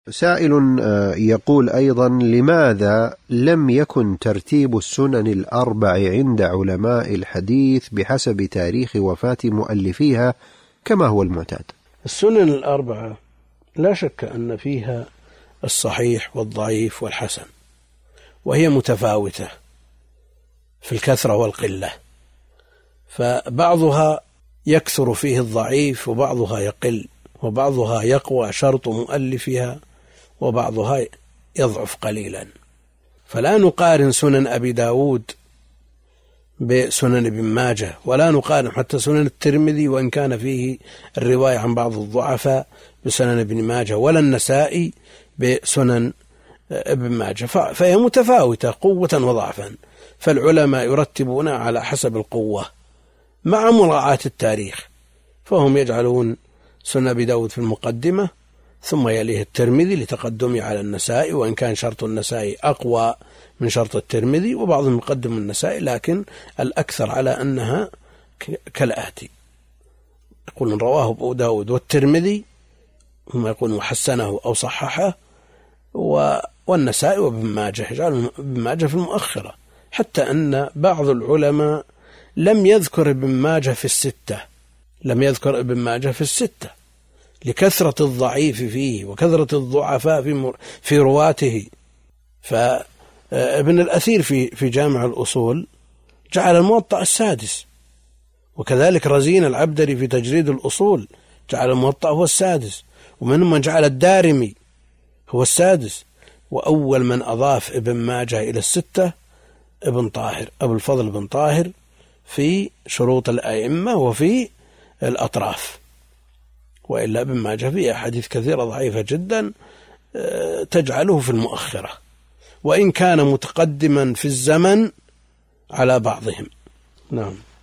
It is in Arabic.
سائل يقول أيضا: لماذا لم يكن ترتيب السنن الأربع عند علماء الحديث بحسب تاريخ وفاة مؤلفيها كما هو المعتاد؟ السنن الأربعة لا شك أن فيها الصحيح والضعيف والحسن، وهي متفاوتة في الكثرة والقلة، فبعضها يكثر فيه الضعيف وبعضها يقل، وبعضها يقوى شرط مؤلفها وبعضها يضعف قليلا. فلا نقارن سنن أبي داود بسنن ابن ماجه، ولا نقارن حتى سنن الترمذي وإن كان فيه الرواية عن بعض الضعفاء بسنن ابن ماجه، ولا النسائي بسنن ابن ماجه، فهي متفاوتة قوة وضعفا. فالعلماء يرتبون على حسب القوة مع مراعاة التاريخ، فهم يجعلون سنن أبي داود في المقدمة، ثم يليه الترمذي لتقدمه على النسائي، وإن كان شرط النسائي أقوى من شرط الترمذي، وبعضهم يقدم النسائي، لكن الأكثر على أنها كالآتي: يقول رواه أبو داود والترمذي، هم يقولون حسنه أو صححه، والنسائي وابن ماجه، يجعلون ابن ماجه في المؤخرة، حتى أن بعض العلماء لم يذكر ابن ماجه في الستة لكثرة الضعيف فيه وكثرة الضعفاء في رواته. فابن الأثير في جامع الأصول جعل الموطأ السادس، وكذلك رزين العبدري في تجريد الأصول جعل الموطأ هو السادس، ومنهم من جعل الدارمي هو السادس. وأول من أضاف ابن ماجه إلى الستة ابن طاهر، أبو الفضل بن طاهر، في شروط الأئمة وفي الأطراف. وإلا ابن ماجه فيه أحاديث كثيرة ضعيفة جدا تجعله في المؤخرة، وإن كان متقدما في الزمن على بعضهم. نعم.